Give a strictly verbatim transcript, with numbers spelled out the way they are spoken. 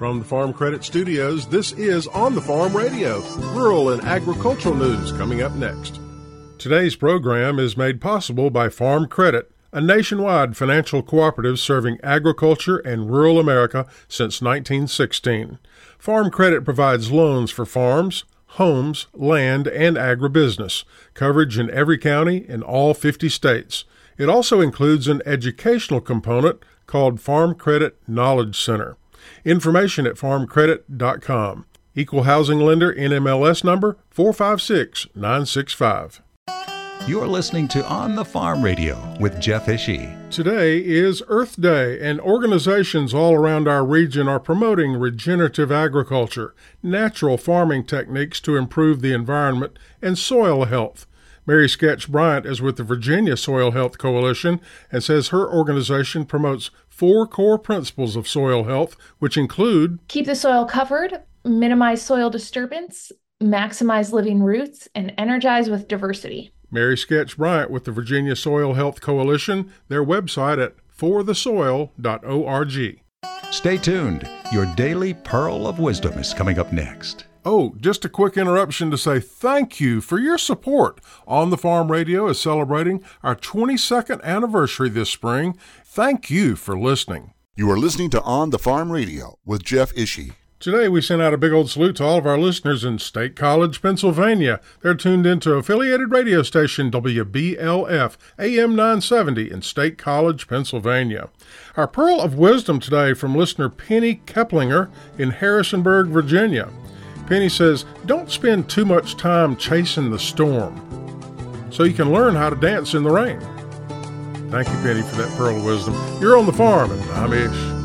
From the Farm Credit Studios, this is On the Farm Radio, rural and agricultural news coming up next. Today's program is made possible by Farm Credit, a nationwide financial cooperative serving agriculture and rural America since nineteen sixteen. Farm Credit provides loans for farms, homes, land, and agribusiness, coverage in every county in all fifty states. It also includes an educational component called Farm Credit Knowledge Center. Information at farm credit dot com. Equal housing lender, N M L S number four five six nine six five. You're listening to On the Farm Radio with Jeff Ishii. Today is Earth Day, and organizations all around our region are promoting regenerative agriculture, natural farming techniques to improve the environment, and soil health. Mary Sketch Bryant is with the Virginia Soil Health Coalition and says her organization promotes four core principles of soil health, which include keep the soil covered, minimize soil disturbance, maximize living roots, and energize with diversity. Mary Sketch Bryant with the Virginia Soil Health Coalition, their website at for the soil dot org. Stay tuned. Your daily pearl of wisdom is coming up next. Oh, just a quick interruption to say thank you for your support. On the Farm Radio is celebrating our twenty-second anniversary this spring. Thank you for listening. You are listening to On the Farm Radio with Jeff Ishii. Today we sent out a big old salute to all of our listeners in State College, Pennsylvania. They're tuned into affiliated radio station W B L F A M nine seventy in State College, Pennsylvania. Our pearl of wisdom today from listener Penny Keplinger in Harrisonburg, Virginia. Penny says, don't spend too much time chasing the storm so you can learn how to dance in the rain. Thank you, Penny, for that pearl of wisdom. You're on the farm, and I'm Ish.